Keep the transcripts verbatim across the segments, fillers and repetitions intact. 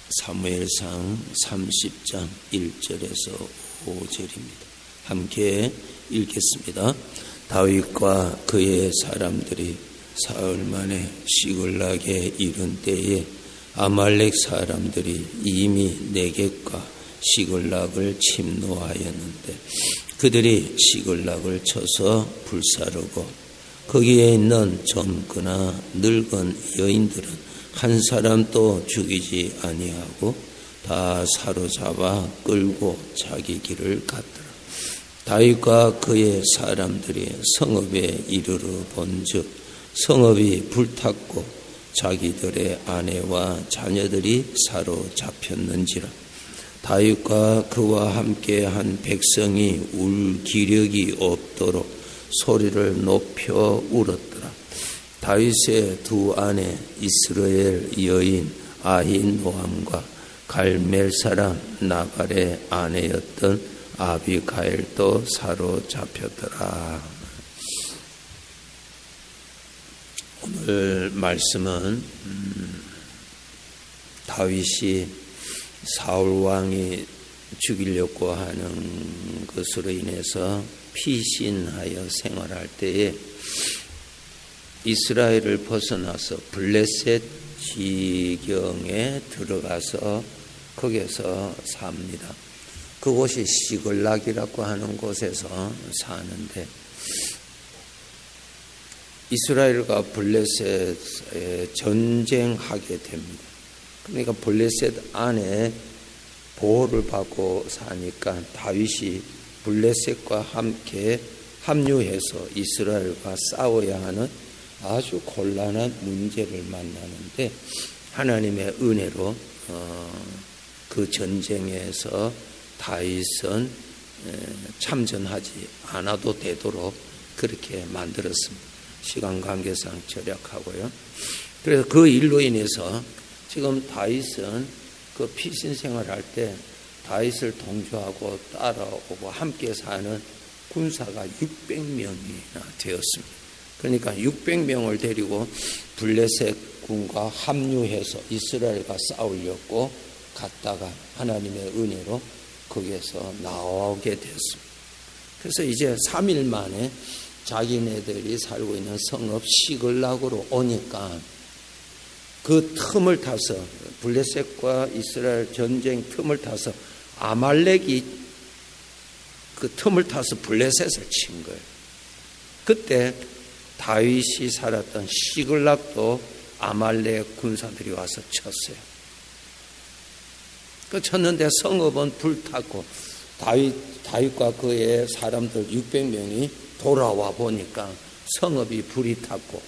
사무엘상 삼십 장 일 절에서 오 절입니다. 함께 읽겠습니다. 다윗과 그의 사람들이 사흘 만에 시글락에 이른 때에 아말렉 사람들이 이미 네겝과 시글락을 침노하였는데 그들이 시글락을 쳐서 불사르고 거기에 있는 젊거나 늙은 여인들은 한 사람도 죽이지 아니하고 다 사로잡아 끌고 자기 길을 갔더라. 다윗과 그의 사람들이 성읍에 이르러 본즉 성읍이 불탔고 자기들의 아내와 자녀들이 사로잡혔는지라. 다윗과 그와 함께 한 백성이 울 기력이 없도록 소리를 높여 울었더라. 다윗의 두 아내 이스라엘 여인 아히노암과 갈멜 사람 나발의 아내였던 아비가일도 사로잡혔더라. 오늘 말씀은 음, 다윗이 사울 왕이 죽이려고 하는 것으로 인해서 피신하여 생활할 때에 이스라엘을 벗어나서 블레셋 지경에 들어가서 거기서 삽니다. 그곳이 시글락이라고 하는 곳에서 사는데 이스라엘과 블레셋에 전쟁하게 됩니다. 그러니까 블레셋 안에 보호를 받고 사니까 다윗이 블레셋과 함께 합류해서 이스라엘과 싸워야 하는 아주 곤란한 문제를 만나는데 하나님의 은혜로 어, 그 전쟁에서 다윗은 참전하지 않아도 되도록 그렇게 만들었습니다. 시간 관계상 절약하고요. 그래서 그 일로 인해서 지금 다윗은 그 피신 생활할 때 다윗을 동조하고 따라오고 함께 사는 군사가 육백 명이나 되었습니다. 그러니까 육백 명을 데리고 블레셋 군과 합류해서 이스라엘과 싸우려고 갔다가 하나님의 은혜로 거기에서 나오게 됐습니다. 그래서 이제 삼 일 만에 자기네들이 살고 있는 성읍 시글락으로 오니까 그 틈을 타서 블레셋과 이스라엘 전쟁 틈을 타서 아말렉이 그 틈을 타서 블레셋을 친 거예요. 그때 다윗이 살았던 시글락도 아말렉 군사들이 와서 쳤어요. 그 쳤는데 성읍은 불탔고 다윗, 다윗과 그의 사람들 육백 명이 돌아와 보니까 성읍이 불이 탔고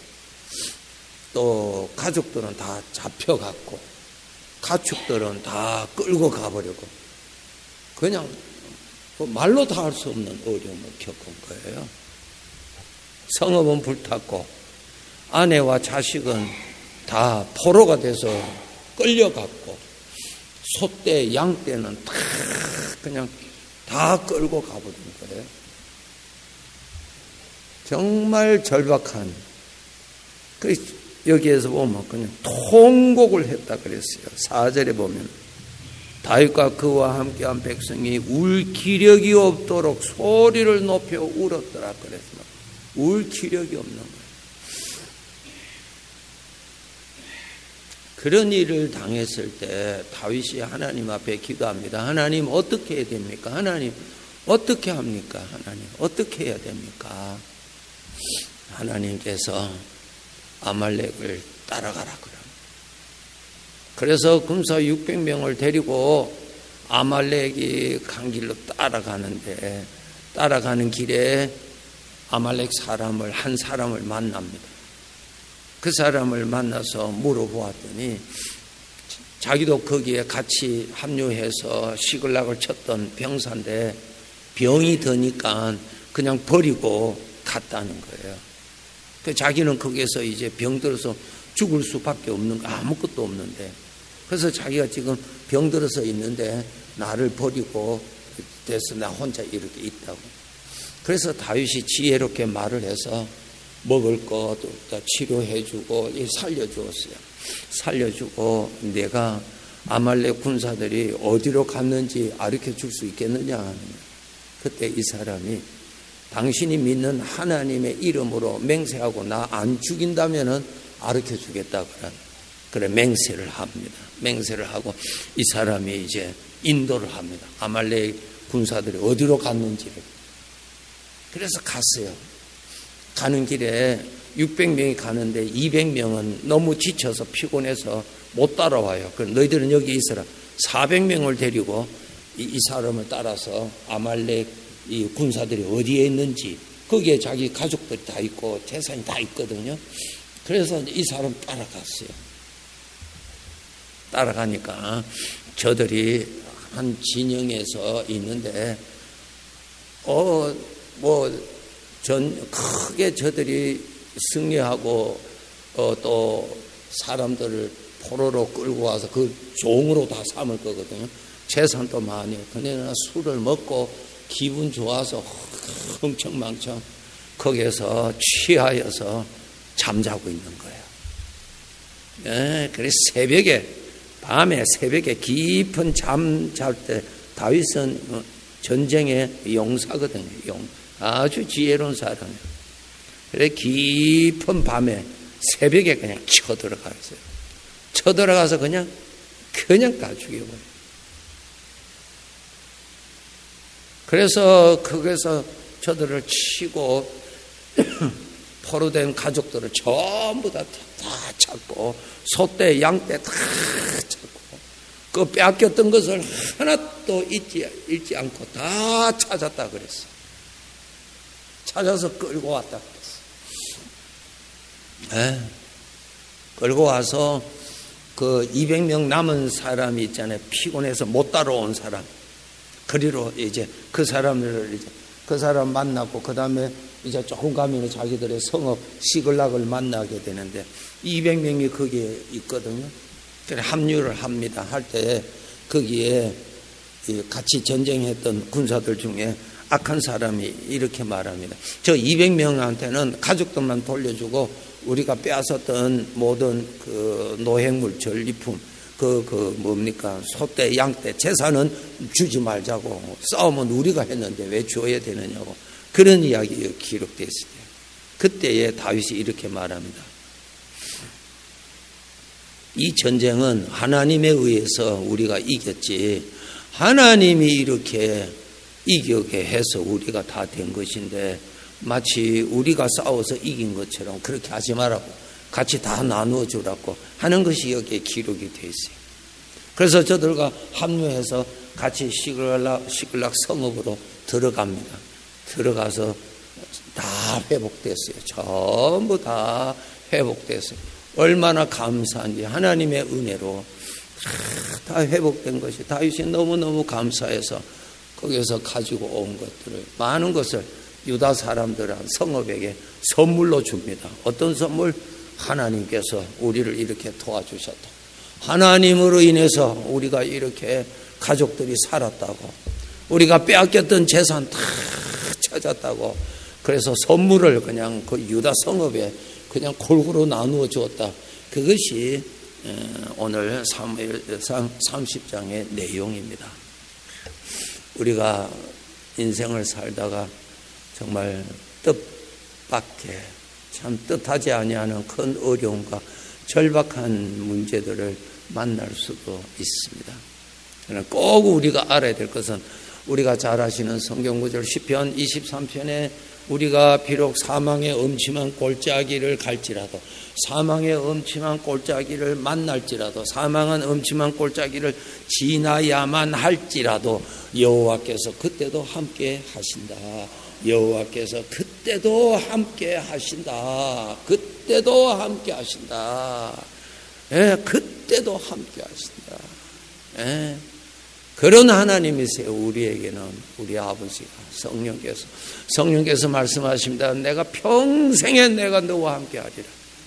또 가족들은 다 잡혀갔고 가축들은 다 끌고 가버리고 그냥 말로 다 할 수 없는 어려움을 겪은 거예요. 성읍은 불탔고 아내와 자식은 다 포로가 돼서 끌려갔고 소떼, 양떼는 다 그냥 다 끌고 가버린 거예요. 정말 절박한 그 여기에서 보면 그냥 통곡을 했다 그랬어요. 사 절에 보면 다윗과 그와 함께한 백성이 울 기력이 없도록 소리를 높여 울었더라 그랬어요. 울 기력이 없는 거예요. 그런 일을 당했을 때 다윗이 하나님 앞에 기도합니다. 하나님 어떻게 해야 됩니까? 하나님 어떻게 합니까? 하나님 어떻게 해야 됩니까? 하나님께서 아말렉을 따라가라 그럽니다. 그래서 군사 육백 명을 데리고 아말렉이 간 길로 따라가는데 따라가는 길에 아말렉 사람을 한 사람을 만납니다. 그 사람을 만나서 물어보았더니 자기도 거기에 같이 합류해서 시글락을 쳤던 병사인데 병이 드니까 그냥 버리고 갔다는 거예요. 그 자기는 거기에서 이제 병들어서 죽을 수밖에 없는 거 아무것도 없는데 그래서 자기가 지금 병들어서 있는데 나를 버리고 돼서 나 혼자 이렇게 있다고. 그래서 다윗이 지혜롭게 말을 해서 먹을 것도 치료해주고 살려주었어요. 살려주고 내가 아말렉 군사들이 어디로 갔는지 가르쳐 줄 수 있겠느냐. 그때 이 사람이 당신이 믿는 하나님의 이름으로 맹세하고 나 안 죽인다면은 가르쳐 주겠다. 그래 맹세를 합니다. 맹세를 하고 이 사람이 이제 인도를 합니다. 아말렉 군사들이 어디로 갔는지를. 그래서 갔어요. 가는 길에 육백 명이 가는데 이백 명은 너무 지쳐서 피곤해서 못 따라와요. 그럼 너희들은 여기 있어라. 사백 명을 데리고 이, 이 사람을 따라서 아말렉 이 군사들이 어디에 있는지 거기에 자기 가족들이 다 있고 재산이 다 있거든요. 그래서 이 사람 따라갔어요. 따라가니까 저들이 한 진영에서 있는데 어 뭐 전 크게 저들이 승리하고 어 또 사람들을 포로로 끌고 와서 그 종으로 다 삼을 거거든요. 재산도 많이. 그러나 술을 먹고 기분 좋아서 흥청망청 거기에서 취하여서 잠자고 있는 거예요. 네, 그래서 새벽에 밤에 새벽에 깊은 잠 잘 때 다윗은 전쟁의 용사거든요. 용. 아주 지혜로운 사람이에요. 그래 깊은 밤에 새벽에 그냥 쳐들어갔어요. 쳐들어가서 그냥 그냥 다 죽여버려요. 그래서 거기서 저들을 치고 포로된 가족들을 전부 다, 다 찾고 소떼 양떼 다 찾고 그 빼앗겼던 것을 하나도 잊지, 잊지 않고 다 찾았다 그랬어. 찾아서 끌고 왔다 그랬어. 에, 끌고 와서 그 이백 명 남은 사람이 있잖아요. 피곤해서 못 따라온 사람. 그리로 이제 그 사람을 이제 그 사람 만났고 그 다음에 이제 조금 가면 자기들의 성읍 시글락을 만나게 되는데 이백 명이 거기에 있거든요. 그래 합류를 합니다. 할 때 거기에 같이 전쟁했던 군사들 중에 악한 사람이 이렇게 말합니다. 저 이백 명한테는 가족들만 돌려주고 우리가 빼앗았던 모든 그 노획물 전리품 그, 그, 뭡니까, 소떼, 양떼, 재산은 주지 말자고, 싸움은 우리가 했는데 왜 줘야 되느냐고, 그런 이야기가 기록되어 있어요. 그때에 다윗이 이렇게 말합니다. 이 전쟁은 하나님에 의해서 우리가 이겼지, 하나님이 이렇게 이기게 해서 우리가 다 된 것인데, 마치 우리가 싸워서 이긴 것처럼 그렇게 하지 말라고. 같이 다 나누어 주라고 하는 것이 여기에 기록이 되어 있어요. 그래서 저들과 합류해서 같이 시글락, 시글락 성읍으로 들어갑니다. 들어가서 다 회복됐어요. 전부 다 회복됐어요. 얼마나 감사한지 하나님의 은혜로 다 회복된 것이 다윗이 너무너무 감사해서 거기에서 가지고 온 것들을 많은 것을 유다 사람들한 성읍에게 선물로 줍니다. 어떤 선물? 하나님께서 우리를 이렇게 도와주셨다. 하나님으로 인해서 우리가 이렇게 가족들이 살았다고. 우리가 빼앗겼던 재산 다 찾았다고. 그래서 선물을 그냥 그 유다 성읍에 그냥 골고루 나누어 주었다. 그것이 오늘 사무엘상 삼십 장의 내용입니다. 우리가 인생을 살다가 정말 뜻밖의 참 뜻하지 아니하는 큰 어려움과 절박한 문제들을 만날 수도 있습니다. 그러나 꼭 우리가 알아야 될 것은 우리가 잘 아시는 성경구절 시편 이십삼 편에 우리가 비록 사망의 음침한 골짜기를 갈지라도 사망의 음침한 골짜기를 만날지라도 사망한 음침한 골짜기를 지나야만 할지라도 여호와께서 그때도 함께 하신다. 여호와께서 그때도 함께 하신다. 그때도 함께 하신다. 예, 그때도 함께 하신다. 예, 그런 하나님이세요. 우리에게는 우리 아버지가 성령께서 성령께서 말씀하십니다. 내가 평생에 내가 너와 함께 하리라.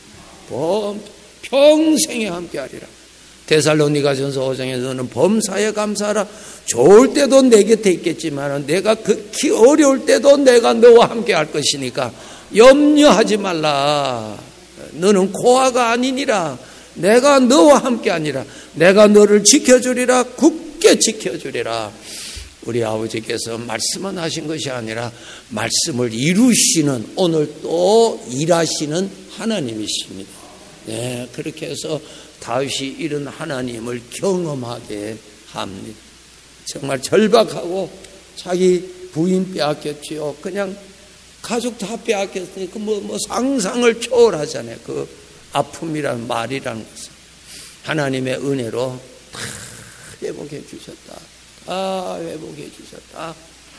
평생에 함께 하리라. 데살로니가전서 오 장에 너는 범사에 감사하라. 좋을 때도 내 곁에 있겠지만 내가 극히 어려울 때도 내가 너와 함께 할 것이니까 염려하지 말라. 너는 고아가 아니니라. 내가 너와 함께 아니라 내가 너를 지켜주리라. 굳게 지켜주리라. 우리 아버지께서 말씀만 하신 것이 아니라 말씀을 이루시는, 오늘 또 일하시는 하나님이십니다. 네, 그렇게 해서 다윗이 이런 하나님을 경험하게 합니다. 정말 절박하고 자기 부인 빼앗겼지요. 그냥 가족 다 빼앗겼으니까 뭐, 뭐 상상을 초월하잖아요. 그 아픔이란 말이라는 것은 하나님의 은혜로 다 회복해 주셨다. 다 회복해 주셨다.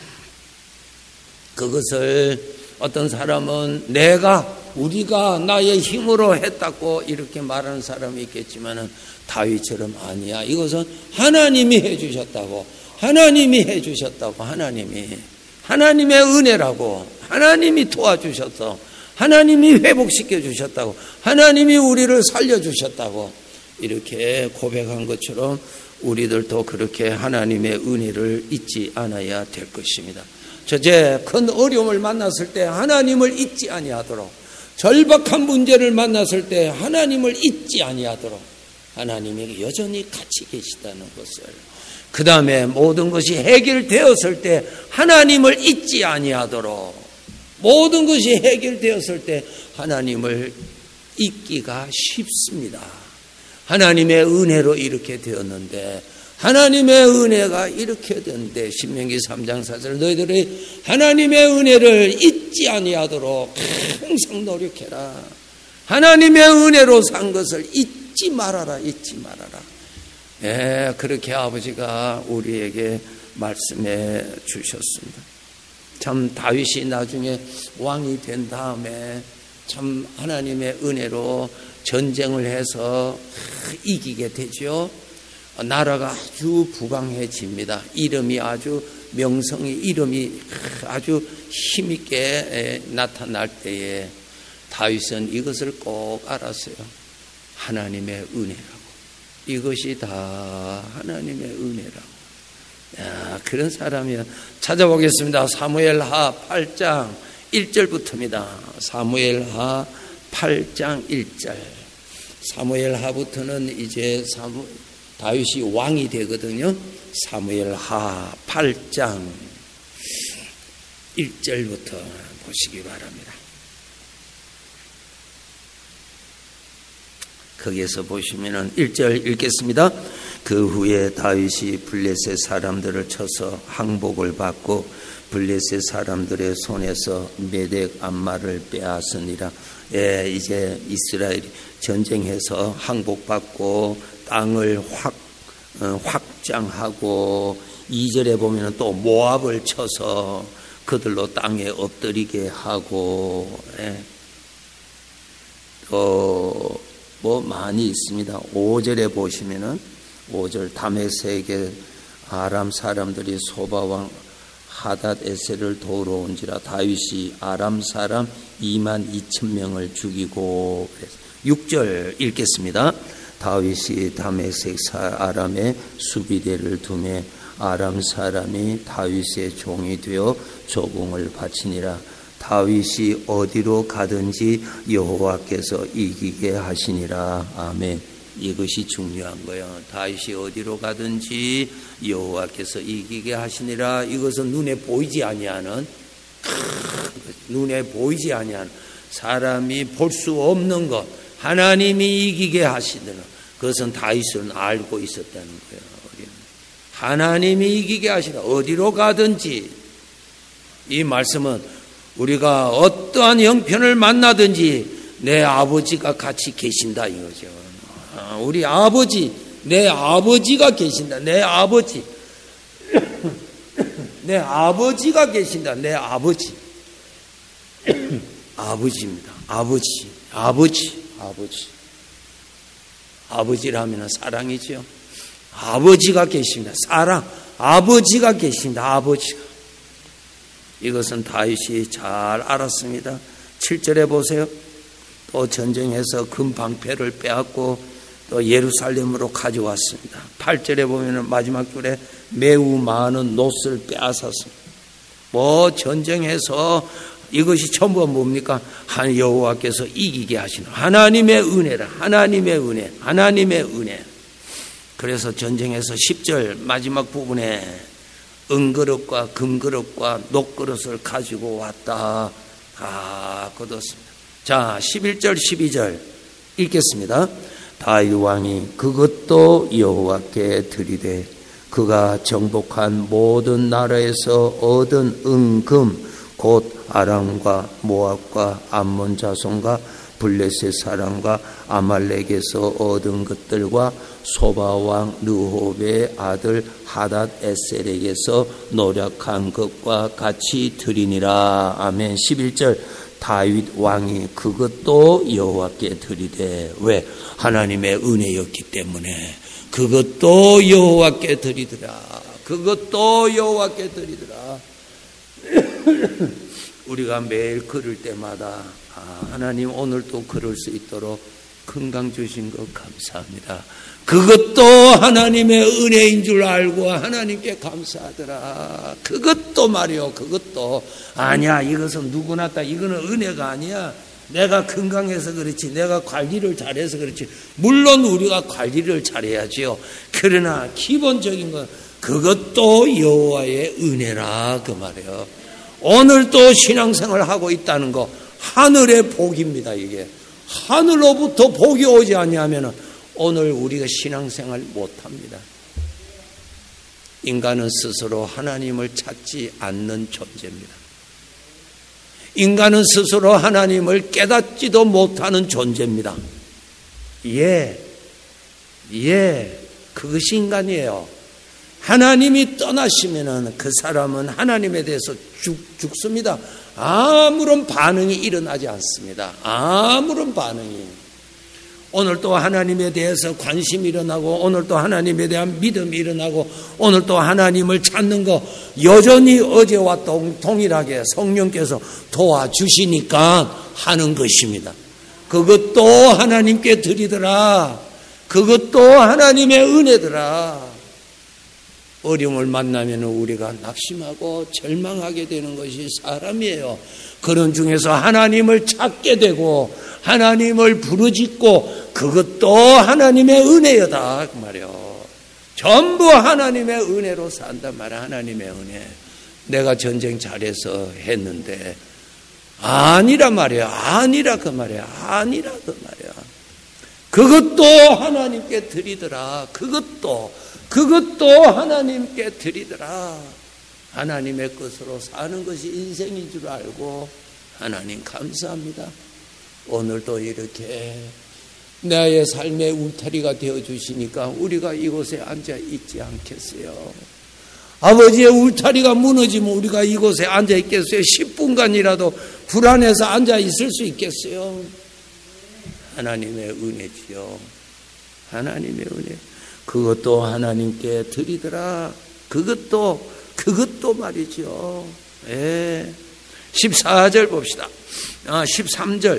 그것을 어떤 사람은 내가, 우리가 나의 힘으로 했다고 이렇게 말하는 사람이 있겠지만은 다윗처럼 아니야. 이것은 하나님이 해주셨다고, 하나님이 해주셨다고, 하나님이, 하나님의 은혜라고, 하나님이 도와주셨어, 하나님이 회복시켜 주셨다고, 하나님이 우리를 살려주셨다고 이렇게 고백한 것처럼 우리들도 그렇게 하나님의 은혜를 잊지 않아야 될 것입니다. 첫째, 큰 어려움을 만났을 때 하나님을 잊지 아니하도록, 절박한 문제를 만났을 때 하나님을 잊지 아니하도록 하나님이 여전히 같이 계시다는 것을, 그 다음에 모든 것이 해결되었을 때 하나님을 잊지 아니하도록, 모든 것이 해결되었을 때 하나님을 잊기가 쉽습니다. 하나님의 은혜로 이렇게 되었는데, 하나님의 은혜가 이렇게 되는데, 신명기 삼 장 사 절 너희들이 하나님의 은혜를 잊지 아니하도록 항상 노력해라. 하나님의 은혜로 산 것을 잊지 말아라, 잊지 말아라. 예, 그렇게 아버지가 우리에게 말씀해 주셨습니다. 참 다윗이 나중에 왕이 된 다음에 참 하나님의 은혜로 전쟁을 해서 이기게 되죠. 나라가 아주 부강해집니다. 이름이 아주, 명성이, 이름이 아주 힘있게 나타날 때에 다윗은 이것을 꼭 알았어요. 하나님의 은혜라고. 이것이 다 하나님의 은혜라고. 야, 그런 사람이야. 찾아보겠습니다. 사무엘하 팔 장 일 절부터입니다. 사무엘하 팔 장 일 절. 사무엘하부터는 이제 사무, 다윗이 왕이 되거든요. 사무엘하 팔 장 일 절부터 보시기 바랍니다. 거기에서 보시면은 일 절 읽겠습니다. 그 후에 다윗이 블레셋 사람들을 쳐서 항복을 받고 블레셋 사람들의 손에서 메덱 암마를 빼앗으니라. 예, 이제 이스라엘이 전쟁해서 항복받고 땅을 확 어, 확장하고, 이 절에 보면은 또 모압을 쳐서 그들로 땅에 엎드리게 하고, 예. 또 뭐 많이 있습니다. 오 절에 보시면은 오 절 다메섹에 아람 사람들이 소바왕 하닷 에셀을 도우러 온지라 다윗이 아람 사람 이만 이천 명을 죽이고. 육 절 읽겠습니다. 다윗이 다메섹 아람에 수비대를 두매 아람 사람이 다윗의 종이 되어 조공을 바치니라. 다윗이 어디로 가든지 여호와께서 이기게 하시니라. 아멘. 이것이 중요한 거예요. 다윗이 어디로 가든지 여호와께서 이기게 하시니라. 이것은 눈에 보이지 아니하는, 눈에 보이지 아니하는, 사람이 볼 수 없는 것, 하나님이 이기게 하시더라. 그것은 다윗은 알고 있었다는 거예요. 하나님이 이기게 하시라. 어디로 가든지. 이 말씀은 우리가 어떠한 형편을 만나든지 내 아버지가 같이 계신다 이거죠. 우리 아버지, 내 아버지가 계신다. 내 아버지, 내 아버지가 계신다. 내 아버지, 아버지입니다. 아버지, 아버지, 아버지. 아버지라면 사랑이죠. 아버지가 계십니다. 사랑, 아버지가 계십니다. 아버지가. 이것은 다윗이 잘 알았습니다. 칠 절에 보세요. 또 전쟁에서 금방패를 빼앗고 또 예루살렘으로 가져왔습니다. 팔 절에 보면 마지막 줄에 매우 많은 놋을 빼앗았습니다. 뭐 전쟁해서 이것이 전부가 뭡니까? 한 여호와께서 이기게 하시는 하나님의 은혜라. 하나님의 은혜, 하나님의 은혜. 그래서 전쟁에서 십 절 마지막 부분에 은그릇과 금그릇과 녹그릇을 가지고 왔다. 아, 거뒀습니다. 자, 십일 절 십이 절 읽겠습니다. 다윗 왕이 그것도 여호와께 드리되 그가 정복한 모든 나라에서 얻은 은금 곧 아람과 모압과 암몬 자손과 블레셋 사람과 아말렉에서 얻은 것들과 소바왕 르홉의 아들 하닷 에셀에게서 노력한 것과 같이 드리니라. 아멘. 십일 절 다윗 왕이 그것도 여호와께 드리되 왜? 하나님의 은혜였기 때문에 그것도 여호와께 드리더라. 그것도 여호와께 드리더라. 우리가 매일 걸을 때마다 아, 하나님 오늘도 걸을 수 있도록 건강 주신 것 감사합니다. 그것도 하나님의 은혜인 줄 알고 하나님께 감사하더라. 그것도 말이요. 그것도 아니야. 이것은 누구나 다 이거는 은혜가 아니야. 내가 건강해서 그렇지. 내가 관리를 잘해서 그렇지. 물론 우리가 관리를 잘해야지요. 그러나 기본적인 건 그것도 여호와의 은혜라 그 말이에요. 오늘 또 신앙생활을 하고 있다는 거 하늘의 복입니다. 이게 하늘로부터 복이 오지 아니하면 오늘 우리가 신앙생활 못합니다. 인간은 스스로 하나님을 찾지 않는 존재입니다. 인간은 스스로 하나님을 깨닫지도 못하는 존재입니다. 예, 예, 그것이 인간이에요. 하나님이 떠나시면은 그 사람은 하나님에 대해서 죽, 죽습니다. 아무런 반응이 일어나지 않습니다. 아무런 반응이. 오늘 또 하나님에 대해서 관심이 일어나고 오늘 또 하나님에 대한 믿음이 일어나고 오늘 또 하나님을 찾는 거 여전히 어제와 동, 동일하게 성령께서 도와주시니까 하는 것입니다. 그것도 하나님께 드리더라. 그것도 하나님의 은혜더라. 어려움을 만나면 우리가 낙심하고 절망하게 되는 것이 사람이에요. 그런 중에서 하나님을 찾게 되고 하나님을 부르짖고 그것도 하나님의 은혜여다 그 말이에요. 전부 하나님의 은혜로 산단 말이야. 하나님의 은혜. 내가 전쟁 잘해서 했는데 아니라 말이야. 아니라 그 말이야. 아니라 그 말이야. 그것도 하나님께 드리더라. 그것도 그것도 하나님께 드리더라. 하나님의 것으로 사는 것이 인생인 줄 알고 하나님 감사합니다. 오늘도 이렇게 나의 삶의 울타리가 되어주시니까 우리가 이곳에 앉아 있지 않겠어요? 아버지의 울타리가 무너지면 우리가 이곳에 앉아 있겠어요? 십 분간이라도 불안해서 앉아 있을 수 있겠어요? 하나님의 은혜지요. 하나님의 은혜. 그것도 하나님께 드리더라. 그것도 그것도 말이죠. 예. 십사 절 봅시다. 아, 십삼 절.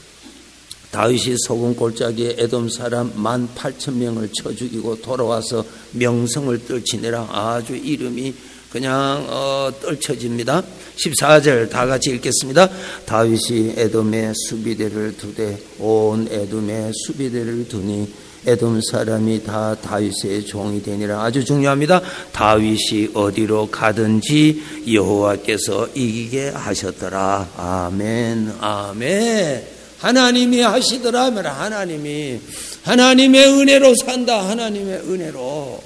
다윗이 소금 골짜기에 에돔 사람 만 팔천 명을 쳐 죽이고 돌아와서 명성을 떨치니라. 아주 이름이 그냥 어, 떨쳐집니다. 십사 절 다 같이 읽겠습니다. 다윗이 에돔에 수비대를 두되 온 에돔에 수비대를 두니 에돔 사람이 다 다윗의 종이 되니라. 아주 중요합니다. 다윗이 어디로 가든지 여호와께서 이기게 하셨더라. 아멘, 아멘. 하나님이 하시더라 하면 하나님이 하나님의 은혜로 산다. 하나님의 은혜로.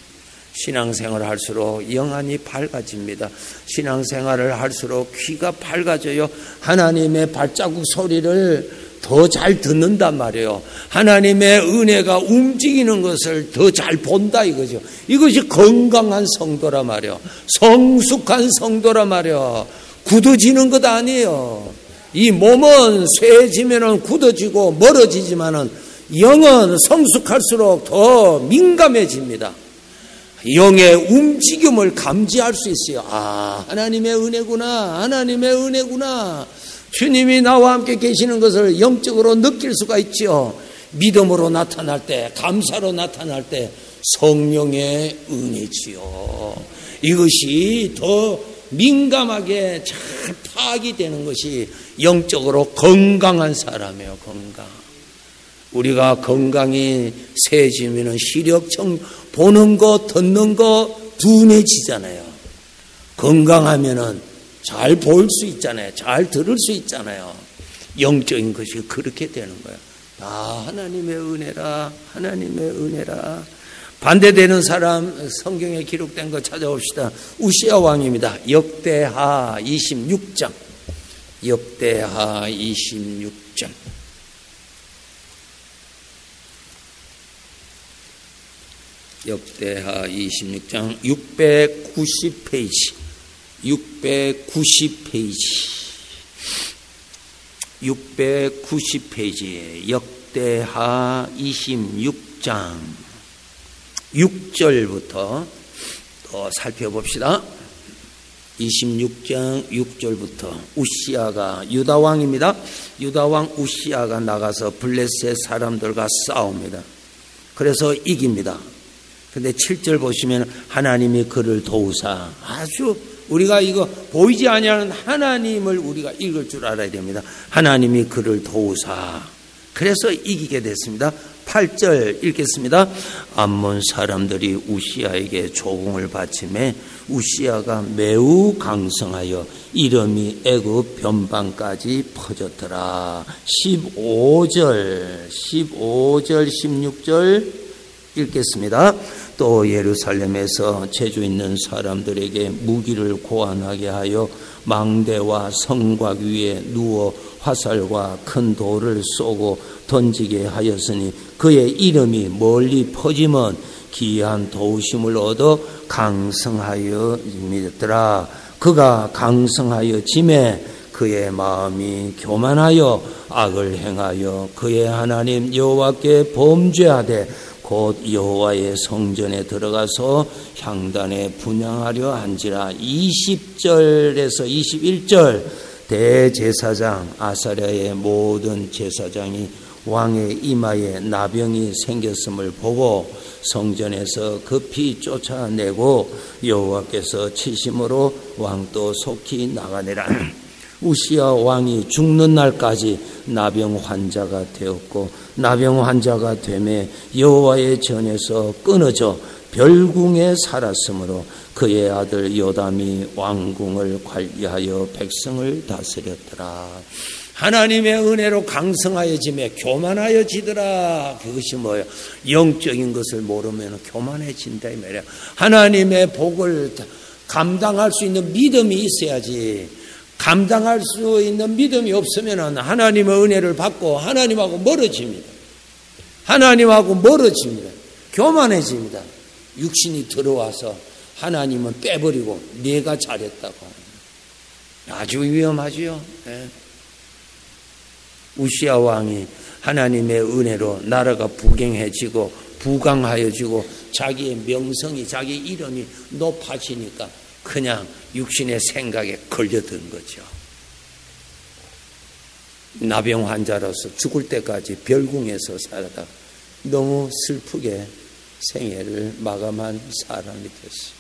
신앙생활을 할수록 영안이 밝아집니다. 신앙생활을 할수록 귀가 밝아져요. 하나님의 발자국 소리를 더 잘 듣는단 말이에요. 하나님의 은혜가 움직이는 것을 더 잘 본다 이거죠. 이것이 건강한 성도라 말이에요. 성숙한 성도라 말이에요. 굳어지는 것 아니에요. 이 몸은 쇠해지면 굳어지고 멀어지지만은 영은 성숙할수록 더 민감해집니다. 영의 움직임을 감지할 수 있어요. 아, 하나님의 은혜구나. 하나님의 은혜구나. 주님이 나와 함께 계시는 것을 영적으로 느낄 수가 있죠. 믿음으로 나타날 때, 감사로 나타날 때 성령의 은혜지요. 이것이 더 민감하게 잘 파악이 되는 것이 영적으로 건강한 사람이에요. 건강. 우리가 건강이 세지면 시력, 청, 보는 거, 듣는 거 둔해지잖아요. 건강하면은 잘 볼 수 있잖아요. 잘 들을 수 있잖아요. 영적인 것이 그렇게 되는 거예요. 다 하나님의 은혜라, 하나님의 은혜라. 반대되는 사람 성경에 기록된 거 찾아봅시다. 우시야 왕입니다. 역대하 이십육 장. 역대하 이십육 장. 역대하 이십육 장 육백구십 페이지. 육백구십 페이지. 육백구십 페이지. 역대하 이십육 장 육 절부터 또 살펴봅시다. 이십육 장 육 절부터 우시야가 유다왕입니다. 유다왕 우시야가 나가서 블레셋 사람들과 싸웁니다. 그래서 이깁니다. 근데 칠 절 보시면 하나님이 그를 도우사, 아주 우리가 이거 보이지 아니하는 하나님을 우리가 읽을 줄 알아야 됩니다. 하나님이 그를 도우사, 그래서 이기게 됐습니다. 팔 절 읽겠습니다. 암몬 사람들이 우시야에게 조공을 바치매 우시야가 매우 강성하여 이름이 애굽 변방까지 퍼졌더라. 십오 절, 십오 절, 십육 절 읽겠습니다. 또 예루살렘에서 재주 있는 사람들에게 무기를 고안하게 하여 망대와 성곽 위에 누워 화살과 큰 돌을 쏘고 던지게 하였으니 그의 이름이 멀리 퍼지면 기이한 도우심을 얻어 강성하여 짐이더라. 그가 강성하여 짐에 그의 마음이 교만하여 악을 행하여 그의 하나님 여호와께 범죄하되 곧 여호와의 성전에 들어가서 향단에 분향하려 한지라. 이십 절에서 이십일 절 대제사장 아사랴의 모든 제사장이 왕의 이마에 나병이 생겼음을 보고 성전에서 급히 쫓아내고 여호와께서 치심으로 왕도 속히 나가내라. 우시야 왕이 죽는 날까지 나병 환자가 되었고 나병 환자가 되매 여호와의 전에서 끊어져 별궁에 살았으므로 그의 아들 요담이 왕궁을 관리하여 백성을 다스렸더라. 하나님의 은혜로 강성하여짐에 교만하여지더라. 그것이 뭐예요? 영적인 것을 모르면 교만해진다 이 말이야. 하나님의 복을 감당할 수 있는 믿음이 있어야지. 감당할 수 있는 믿음이 없으면 하나님의 은혜를 받고 하나님하고 멀어집니다. 하나님하고 멀어집니다. 교만해집니다. 육신이 들어와서 하나님은 빼버리고 내가 잘했다고 합니다. 아주 위험하지요. 네. 우시야 왕이 하나님의 은혜로 나라가 부강해지고 부강하여지고 자기의 명성이 자기 이름이 높아지니까 그냥 육신의 생각에 걸려든 거죠. 나병 환자로서 죽을 때까지 별궁에서 살다가 너무 슬프게 생애를 마감한 사람이 됐어요.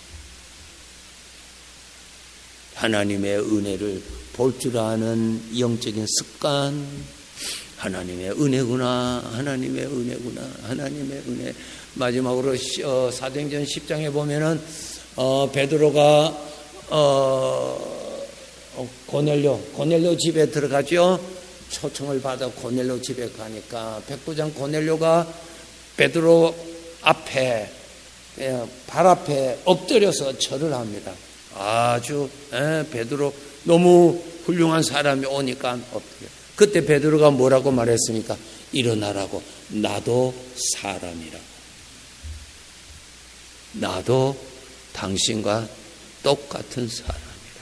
하나님의 은혜를 볼 줄 아는 영적인 습관, 하나님의 은혜구나, 하나님의 은혜구나, 하나님의 은혜. 마지막으로 사도행전 십 장에 보면은 어, 베드로가 어, 고넬료 고넬료 집에 들어가죠. 초청을 받아 고넬료 집에 가니까 백부장 고넬료가 베드로 앞에 발 앞에 엎드려서 절을 합니다. 아주 에, 베드로 너무 훌륭한 사람이 오니까 엎드려. 그때 베드로가 뭐라고 말했습니까? 일어나라고. 나도 사람이라고. 나도 당신과 똑같은 사람이라고.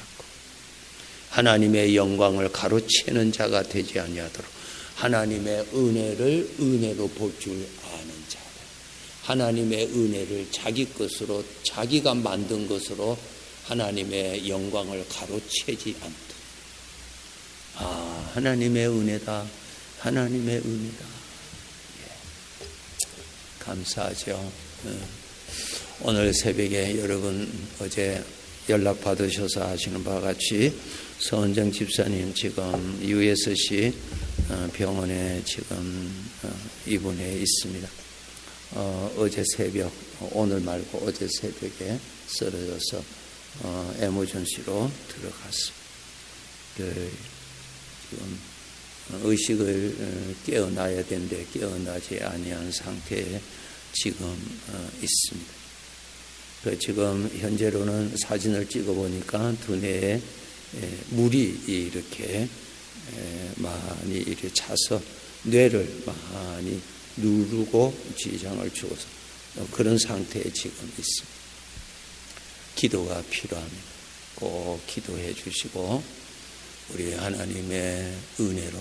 하나님의 영광을 가로채는 자가 되지 아니하도록 하나님의 은혜를 은혜로 볼 줄 아는 자. 하나님의 은혜를 자기 것으로 자기가 만든 것으로 하나님의 영광을 가로채지 않도록. 아, 하나님의 은혜다. 하나님의 은혜다. 예. 감사하죠. 예. 오늘 새벽에 여러분 어제 연락 받으셔서 하시는 바와 같이 서은정 집사님 지금 유에스씨 병원에 지금 입원해 있습니다. 어, 어제 새벽, 오늘 말고 어제 새벽에 쓰러져서 어, 에머전시로 들어갔습니다. 그, 지금 의식을 깨어나야 되는데 깨어나지 아니한 상태에 지금 어, 있습니다. 그 지금 현재로는 사진을 찍어보니까 두뇌에 물이 이렇게 많이 이렇게 차서 뇌를 많이 누르고 지장을 주어서 그런 상태에 지금 있습니다. 기도가 필요합니다. 꼭 기도해 주시고 우리 하나님의 은혜로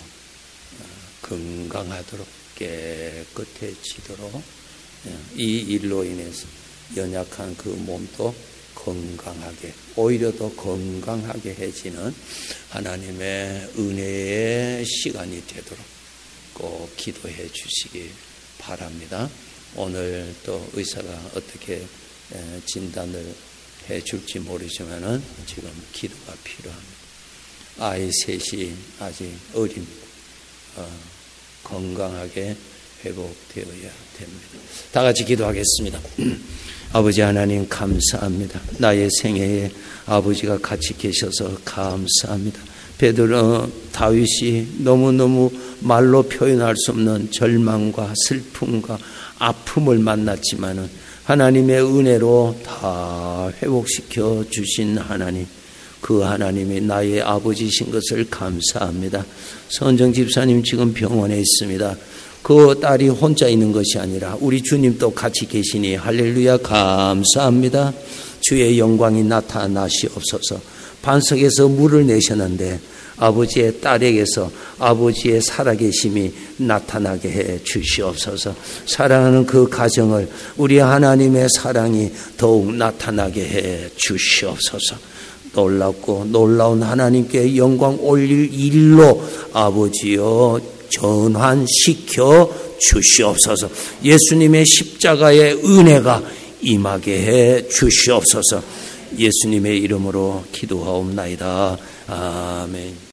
건강하도록 깨끗해지도록 이 일로 인해서 연약한 그 몸도 건강하게 오히려 더 건강하게 해지는 하나님의 은혜의 시간이 되도록 꼭 기도해 주시기 바랍니다. 오늘 또 의사가 어떻게 진단을 해 줄지 모르지만은 지금 기도가 필요합니다. 아이 셋이 아직 어립니다. 어, 건강하게 회복되어야 됩니다. 다 같이 기도하겠습니다. 아버지 하나님 감사합니다. 나의 생애에 아버지가 같이 계셔서 감사합니다. 베드로 다윗이 너무너무 말로 표현할 수 없는 절망과 슬픔과 아픔을 만났지만은 하나님의 은혜로 다 회복시켜 주신 하나님, 그 하나님이 나의 아버지신 것을 감사합니다. 서은정 집사님 지금 병원에 있습니다. 그 딸이 혼자 있는 것이 아니라 우리 주님도 같이 계시니 할렐루야 감사합니다. 주의 영광이 나타나시옵소서. 반석에서 물을 내셨는데 아버지의 딸에게서 아버지의 살아계심이 나타나게 해 주시옵소서. 사랑하는 그 가정을 우리 하나님의 사랑이 더욱 나타나게 해 주시옵소서. 놀랍고 놀라운 하나님께 영광 올릴 일로 아버지여 전환시켜 주시옵소서. 예수님의 십자가의 은혜가 임하게 해 주시옵소서. 예수님의 이름으로 기도하옵나이다. 아멘.